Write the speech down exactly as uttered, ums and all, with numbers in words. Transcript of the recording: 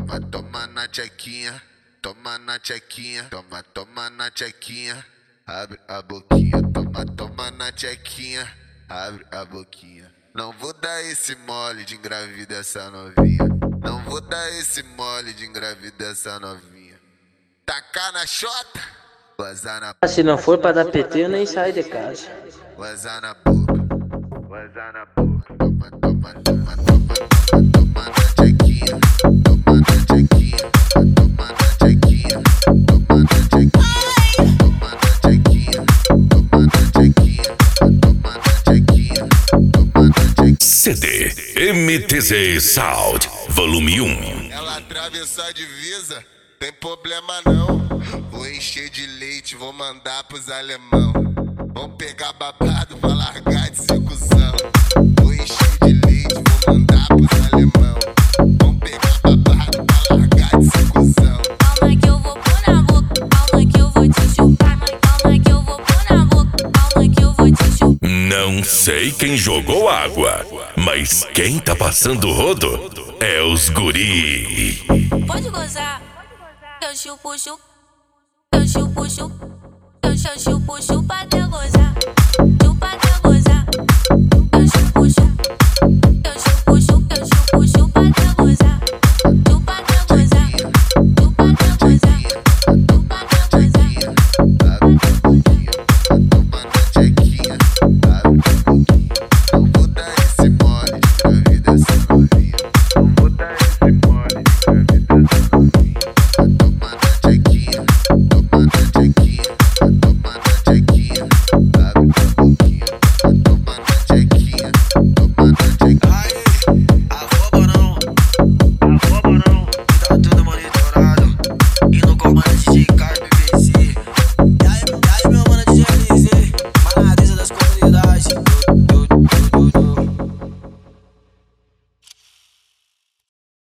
Toma, toma na tchequinha, toma na tchequinha, toma, toma na tchequinha, abre a boquinha, toma, toma na tchequinha, abre a boquinha. Não vou dar esse mole de engravidar essa novinha, não vou dar esse mole de engravidar essa novinha. Tacar na chota, vazar na boca. Se não for pra dar P T, eu nem saio de casa. Vazar na boca, vazar na boca. Toma, toma, toma, toma, toma, toma na tchequinha, toma na tchequinha, toma na tchequinha, toma na tchequinha, toma na tchequinha, toma na tchequinha, toma na tchequinha, toma na tchequinha. C D M T Z Sound, volume um. Ela atravessou a divisa, tem problema não. Vou encher de leite, vou mandar pros alemão. Vão pegar babado pra largar de ser cuzão. Vou encher de leite, vou mandar pros alemão. Vão pegar babado pra largar de ser cuzão. Calma que eu vou pôr na boca, calma que eu vou te chupar. Calma que eu vou pôr na boca, calma que eu vou te chupar. Não sei quem jogou água, mas quem tá passando o rodo é os guri. Pode gozar, eu chupo, chupo, eu chupo, chupo, eu chupo, chupo até gozar.